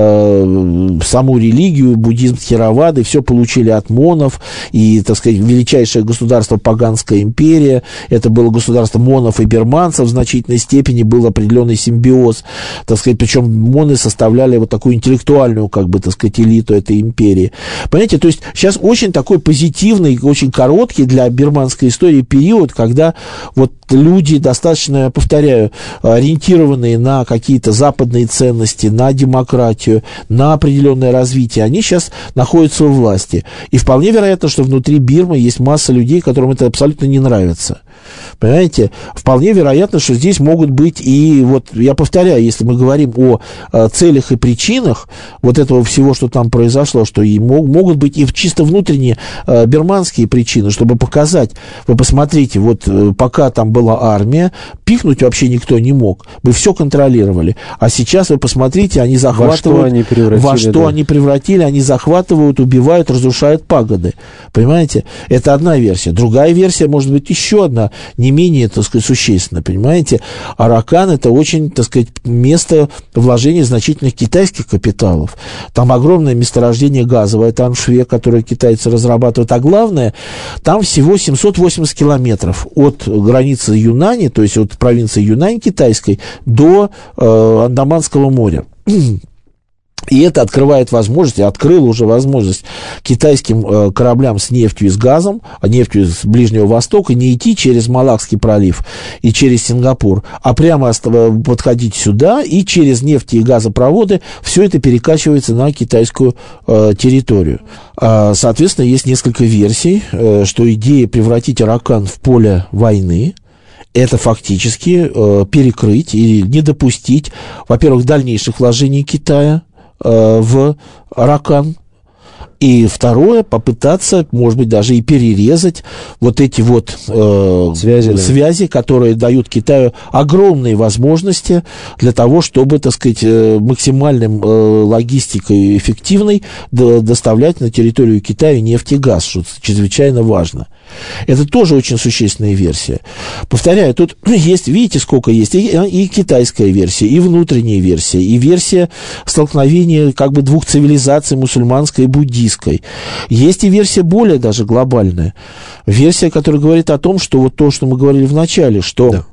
э, саму религию, буддизм Тхеравады, все получили от монов, и, так сказать, величайшее государство Паганская империя, это было государство монов и бирманцев, в значительной степени был определенный симбиоз, так сказать, причем моны составляли вот такую интеллектуальную, как бы, так сказать, элиту этой империи. Понимаете, то есть сейчас очень такой позитивный, очень короткий для бирманской истории период, когда вот люди достаточно, повторяю, ориентированные на какие-то западные ценности, на демократию, на определенное развитие, они сейчас находятся у власти. И вполне вероятно, что внутри Бирмы есть масса людей, которым это абсолютно не нравится. Понимаете? Вполне вероятно, что здесь могут быть и, вот я повторяю, если мы говорим о э, целях и причинах вот этого всего, что там произошло, что и мог, могут быть и чисто внутренние э, бирманские причины, чтобы показать, вы посмотрите, вот э, пока там была армия, пикнуть вообще никто не мог, мы все контролировали, а сейчас вы посмотрите, они захватывают, во что они превратили, во что да. они превратили, они захватывают, убивают, разрушают пагоды, понимаете? Это одна версия. Другая версия, может быть, еще одна, не менее, так сказать, существенно, понимаете? Аракан — это очень, так сказать, место вложения значительных китайских капиталов. Там огромное месторождение газовое, Таншуе, которое китайцы разрабатывают. А главное, там всего семьсот восемьдесят километров от границы Юнани, то есть от провинции Юнань китайской, до э, Андаманского моря. И это открывает возможность, и открыло уже возможность китайским э, кораблям с нефтью и с газом, а нефтью из Ближнего Востока, не идти через Малакский пролив и через Сингапур, а прямо подходить сюда, и через нефти и газопроводы все это перекачивается на китайскую э, территорию. А, соответственно, есть несколько версий, э, что идея превратить Аракан в поле войны, это фактически э, перекрыть и не допустить, во-первых, дальнейших вложений Китая в Аракан. И второе, попытаться, может быть, даже и перерезать вот эти вот э, связи, да. связи, которые дают Китаю огромные возможности для того, чтобы, так сказать, максимальным э, логистикой эффективной до, доставлять на территорию Китая нефть и газ, что чрезвычайно важно. Это тоже очень существенная версия. Повторяю, тут есть, видите, сколько есть, и, и китайская версия, и внутренняя версия, и версия столкновения как бы двух цивилизаций, мусульманской и буддийской. Есть и версия более даже глобальная. Версия, которая говорит о том, что вот то, что мы говорили в начале, что... Да.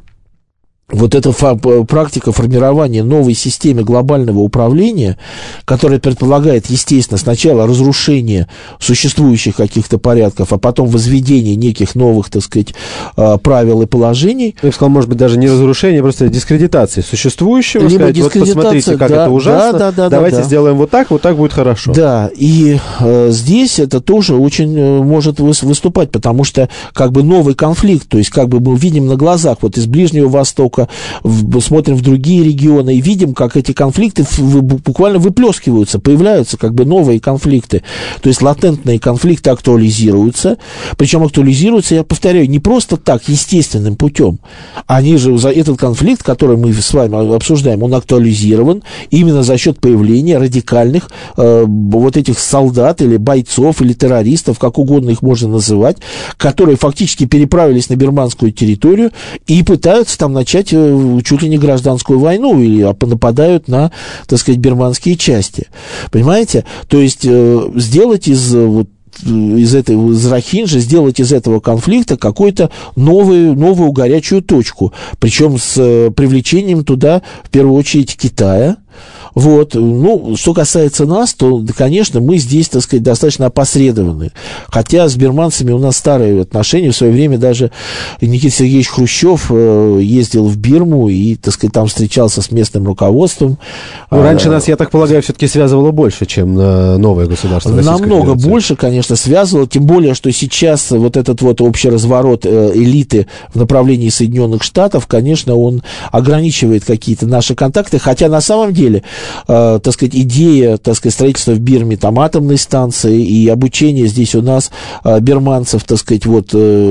Вот эта фа- практика формирования новой системы глобального управления, которая предполагает, естественно, сначала разрушение существующих каких-то порядков, а потом возведение неких новых, так сказать, правил и положений. Я бы сказал, может быть, даже не разрушение, а просто дискредитация существующего. Либо сказать, дискредитация, вот посмотрите, как да, это ужасно, да, да, да, давайте да, да. сделаем вот так, вот так будет хорошо. Да, и э, здесь это тоже очень э, может выступать, потому что как бы новый конфликт, то есть как бы мы видим на глазах вот из Ближнего Востока, в, смотрим в другие регионы и видим, как эти конфликты в, буквально выплескиваются, появляются как бы новые конфликты. То есть латентные конфликты актуализируются, причем актуализируются, я повторяю, не просто так, естественным путем. Они же, за этот конфликт, который мы с вами обсуждаем, он актуализирован именно за счет появления радикальных э, вот этих солдат или бойцов, или террористов, как угодно их можно называть, которые фактически переправились на бирманскую территорию и пытаются там начать э, чуть ли не гражданскую войну или нападают на, так сказать, бирманские части. Понимаете? То есть э, сделать из вот из этой, из Рохинджи, сделать из этого конфликта какую-то новую, новую горячую точку, причем с привлечением туда, в первую очередь, Китая. Вот, ну, что касается нас, то, конечно, мы здесь, так сказать, достаточно опосредованы. Хотя с бирманцами у нас старые отношения. В свое время даже Никита Сергеевич Хрущев ездил в Бирму и, так сказать, там встречался с местным руководством. Ну, раньше нас, я так полагаю, все-таки связывало больше, чем новое государство. Намного больше, конечно, связывало. Тем более, что сейчас вот этот вот общий разворот элиты в направлении Соединенных Штатов, конечно, он ограничивает какие-то наши контакты. Хотя на самом деле Э, так сказать, идея, так сказать, строительства в Бирме там атомной станции и обучение здесь у нас э, бирманцев, так сказать, вот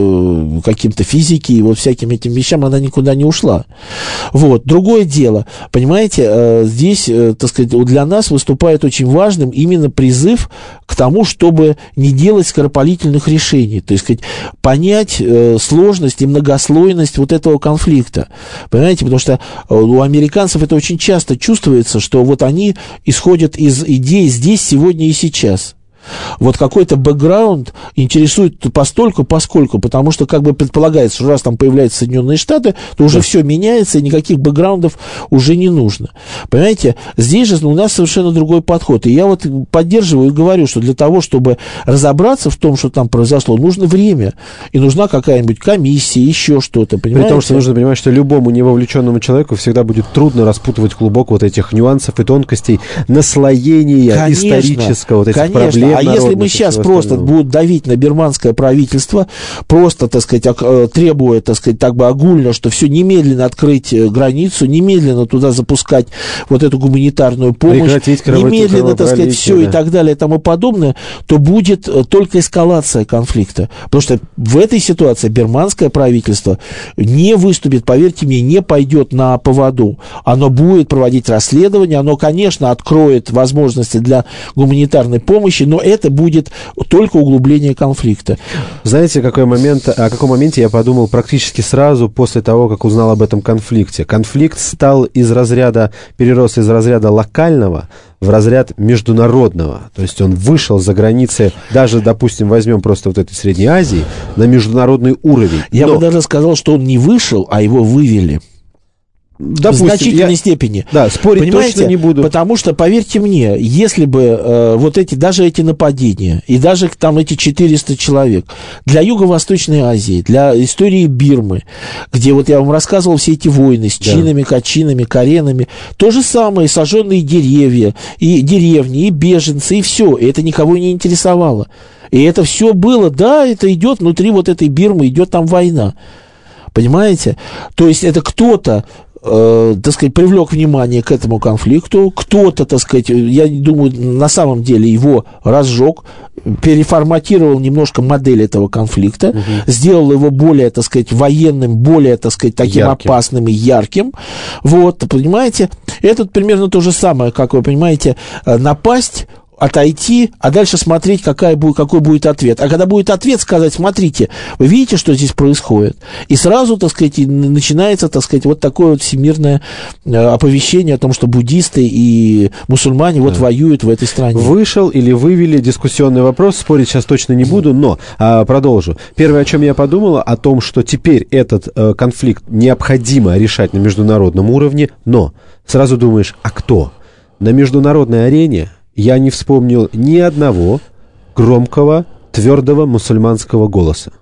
э, каким-то физике и вот всяким этим вещам, она никуда не ушла. Вот. Другое дело, понимаете, э, здесь, э, так сказать, для нас выступает очень важным именно призыв к тому, чтобы не делать скоропалительных решений, то есть, сказать, понять э, сложность и многослойность вот этого конфликта. Понимаете, потому что у американцев это очень часто чувствуется, что вот они исходят из идей здесь, сегодня и сейчас. Вот какой-то бэкграунд интересует постольку, поскольку, потому что как бы предполагается, что раз там появляются Соединенные Штаты, то уже да. все меняется, и никаких бэкграундов уже не нужно. Понимаете, здесь же у нас совершенно другой подход. И я вот поддерживаю и говорю, что для того, чтобы разобраться в том, что там произошло, нужно время. И нужна какая-нибудь комиссия, еще что-то, понимаете? При том, что нужно понимать, что любому невовлеченному человеку всегда будет трудно распутывать клубок вот этих нюансов и тонкостей, наслоения конечно, исторического вот этих конечно. проблем. а если мы сейчас просто будем давить на бирманское правительство, просто, так сказать, требуя, так сказать, так бы огульно, что все немедленно открыть границу, немедленно туда запускать вот эту гуманитарную помощь, немедленно, так сказать, все да. и так далее и тому подобное, то будет только эскалация конфликта. Потому что в этой ситуации бирманское правительство не выступит, поверьте мне, не пойдет на поводу. Оно будет проводить расследование, оно, конечно, откроет возможности для гуманитарной помощи, но это будет только углубление конфликта. Знаете, какой момент, о каком моменте я подумал практически сразу после того, как узнал об этом конфликте? Конфликт стал из разряда, перерос из разряда локального в разряд международного. То есть он вышел за границы, даже, допустим, возьмем просто вот этой Средней Азии, на международный уровень. Я Но... бы даже сказал, что он не вышел, а его вывели. Допустим, в значительной я... степени. Да, спорить Понимаете? Точно не буду. Потому что, поверьте мне, если бы э, вот эти, даже эти нападения, и даже там эти четыреста человек, для Юго-Восточной Азии, для истории Бирмы, где вот я вам рассказывал все эти войны с чинами, да. качинами, каренами, то же самое, сожженные деревья, и деревни, и беженцы, и все, и это никого не интересовало. И это все было, да, это идет внутри вот этой Бирмы, идет там война. Понимаете? То есть это кто-то, э, так сказать, привлек внимание к этому конфликту, кто-то, так сказать, я думаю, на самом деле его разжег, переформатировал немножко модель этого конфликта, угу. сделал его более, так сказать, военным, более, так сказать, таким ярким. опасным и ярким. Вот, понимаете? Это примерно то же самое, как вы понимаете, напасть, отойти, а дальше смотреть, какая будет, какой будет ответ. А когда будет ответ, сказать, смотрите, вы видите, что здесь происходит? И сразу, так сказать, начинается, так сказать, вот такое вот всемирное оповещение о том, что буддисты и мусульмане да. вот воюют в этой стране. Вышел или вывели, дискуссионный вопрос, спорить сейчас точно не буду, но а, продолжу. Первое, о чем я подумал, о том, что теперь этот а, конфликт необходимо решать на международном уровне, но сразу думаешь, а кто? На международной арене я не вспомнил ни одного громкого, твердого мусульманского голоса.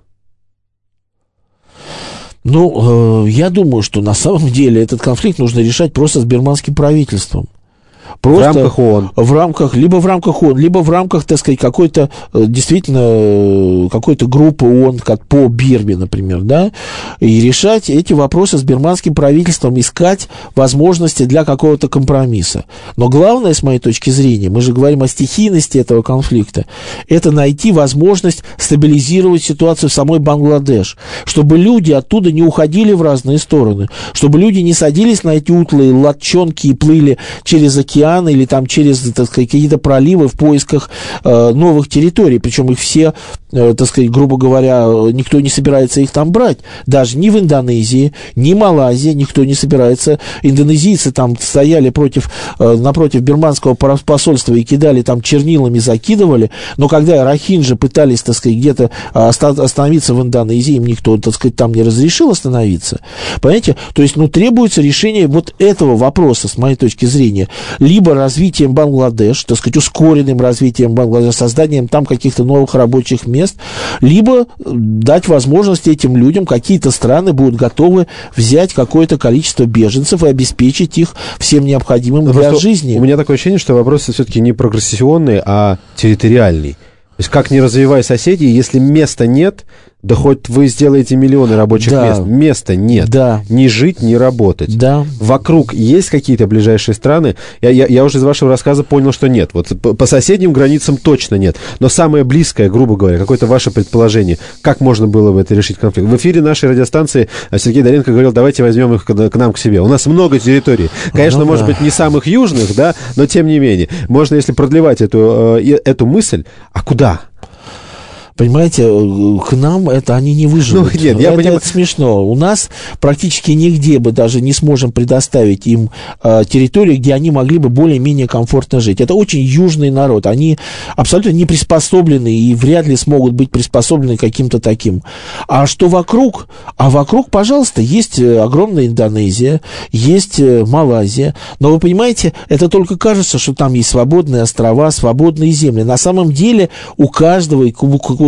Ну, э, я думаю, что на самом деле этот конфликт нужно решать просто с бирманским правительством. Просто в рамках ООН. В рамках, либо в рамках ООН, либо в рамках, так сказать, какой-то, действительно, какой-то группы ООН, как по Бирме, например, да, и решать эти вопросы с бирманским правительством, искать возможности для какого-то компромисса. Но главное, с моей точки зрения, мы же говорим о стихийности этого конфликта, это найти возможность стабилизировать ситуацию в самой Бангладеш, чтобы люди оттуда не уходили в разные стороны, чтобы люди не садились на эти утлые лодчонки и плыли через океан, или там через, так сказать, какие-то проливы в поисках э, новых территорий, причем их все, э, так сказать, грубо говоря, никто не собирается их там брать, даже ни в Индонезии, ни Малайзии никто не собирается, индонезийцы там стояли против, э, напротив бирманского посольства и кидали там чернилами, закидывали, но когда рохинджи пытались, так сказать, где-то остановиться в Индонезии, им никто, так сказать, там не разрешил остановиться, понимаете, то есть, ну, требуется решение вот этого вопроса, с моей точки зрения, либо развитием Бангладеш, так сказать, ускоренным развитием Бангладеш, созданием там каких-то новых рабочих мест, либо дать возможность этим людям, какие-то страны будут готовы взять какое-то количество беженцев и обеспечить их всем необходимым Но для жизни. У меня такое ощущение, что вопрос все-таки не прогрессионный, а территориальный. То есть как не развивай соседей, если места нет, да хоть вы сделаете миллионы рабочих да. мест. Места нет. Да. Ни жить, ни работать. Да. Вокруг есть какие-то ближайшие страны? Я, я, я уже из вашего рассказа понял, что нет. Вот по, по соседним границам точно нет. Но самое близкое, грубо говоря, какое-то ваше предположение, как можно было бы это решить конфликт? В эфире нашей радиостанции Сергей Доренко говорил, давайте возьмем их к, к нам к себе. У нас много территорий. Конечно, ну, может да. быть, не самых южных, да, но тем не менее. Можно, если продлевать эту, э, эту мысль, а куда? Понимаете, к нам это они не выживут. Ну, нет, я это, понимаю. Это смешно. У нас практически нигде бы даже не сможем предоставить им э, территорию, где они могли бы более-менее комфортно жить. Это очень южный народ. Они абсолютно не приспособлены и вряд ли смогут быть приспособлены к каким-то таким. А что вокруг? А вокруг, пожалуйста, есть огромная Индонезия, есть Малайзия. Но вы понимаете, это только кажется, что там есть свободные острова, свободные земли. На самом деле у каждого, у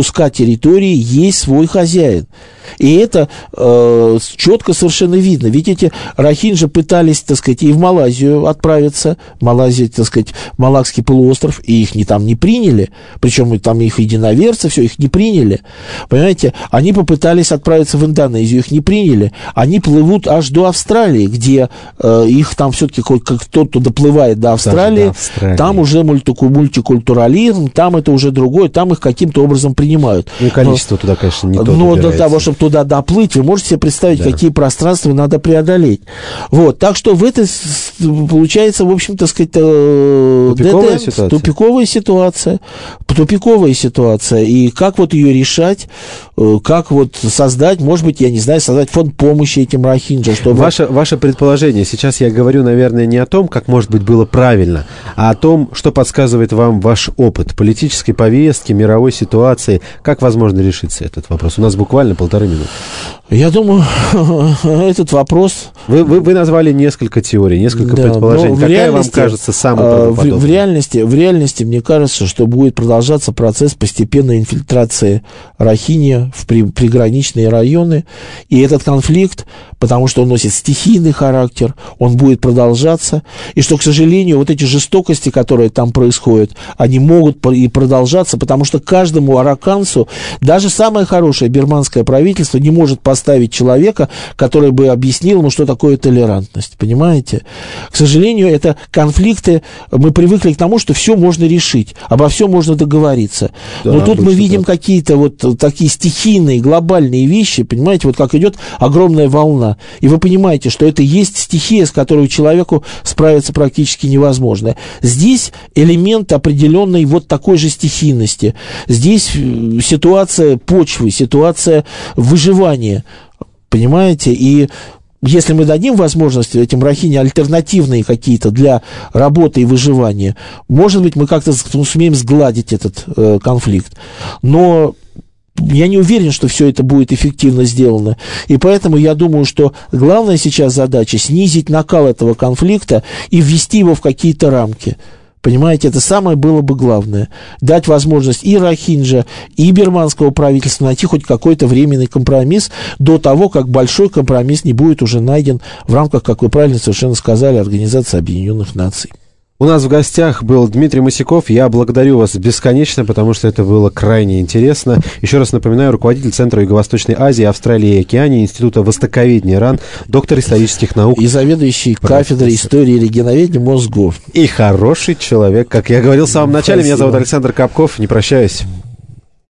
куска территории есть свой хозяин. И это э, четко совершенно видно. Ведь эти рохинджи пытались, так сказать, и в Малайзию отправиться. Малайзия, так сказать, Малакский полуостров, и их не, там не приняли. Причем там их единоверцы, все, их не приняли. Понимаете, они попытались отправиться в Индонезию, их не приняли. Они плывут аж до Австралии, где э, их там все-таки, как кто-то доплывает до Австралии, до Австралии. Там уже мультикультурализм, там это уже другое, там их каким-то образом принимают. Ну, количество но, туда, конечно, не то. Но для того, чтобы туда доплыть, вы можете себе представить, да. какие пространства надо преодолеть. Вот, так что в этой, получается, в общем, так сказать, тупиковая ДТ, ситуация. Тупиковая ситуация. Тупиковая ситуация. И как вот ее решать, как вот создать, может быть, я не знаю, создать фонд помощи этим рохинджам, чтобы... Ваше, ваше предположение, сейчас я говорю, наверное, не о том, как, может быть, было правильно, а о том, что подсказывает вам ваш опыт политической повестки, мировой ситуации, как возможно решиться этот вопрос. У нас буквально полторы минуты. Я думаю, этот вопрос... Вы, вы, вы назвали несколько теорий, несколько да, предположений. Какая вам кажется самой правдоподобной? В, в, реальности, в реальности, мне кажется, что будет продолжаться процесс постепенной инфильтрации рохинья в при, приграничные районы. И этот конфликт, потому что он носит стихийный характер, он будет продолжаться. И что, к сожалению, вот эти жестокости, которые там происходят, они могут и продолжаться, потому что каждому араканцу, даже самое хорошее бирманское правительство не может поставить человека, который бы объяснил ему, что такое толерантность. Понимаете? К сожалению, это конфликты, мы привыкли к тому, что все можно решить, обо всем можно договориться. Да, но тут мы видим так. какие-то вот такие стихийные, глобальные вещи, понимаете, вот как идет огромная волна. И вы понимаете, что это есть стихия, с которой человеку справиться практически невозможно. Здесь элемент определенной вот такой же стихийности. Здесь ситуация почвы, ситуация выживания. Понимаете? И если мы дадим возможность этим рохиньям альтернативные какие-то для работы и выживания, может быть, мы как-то сумеем сгладить этот э, конфликт. Но я не уверен, что все это будет эффективно сделано. И поэтому я думаю, что главная сейчас задача снизить накал этого конфликта и ввести его в какие-то рамки. Понимаете, это самое было бы главное. Дать возможность и рохинджа, и бирманского правительства найти хоть какой-то временный компромисс до того, как большой компромисс не будет уже найден в рамках, как вы правильно совершенно сказали, Организации Объединенных Наций. У нас в гостях был Дмитрий Мосяков. Я благодарю вас бесконечно, потому что это было крайне интересно. Еще раз напоминаю, руководитель Центра Юго-Восточной Азии, Австралии и Океании, Института Востоковедения РАН, доктор исторических наук. И заведующий кафедрой истории и регионоведения МОСГОВ. И хороший человек, как я говорил в самом начале. Спасибо. Меня зовут Александр Капков. Не прощаюсь.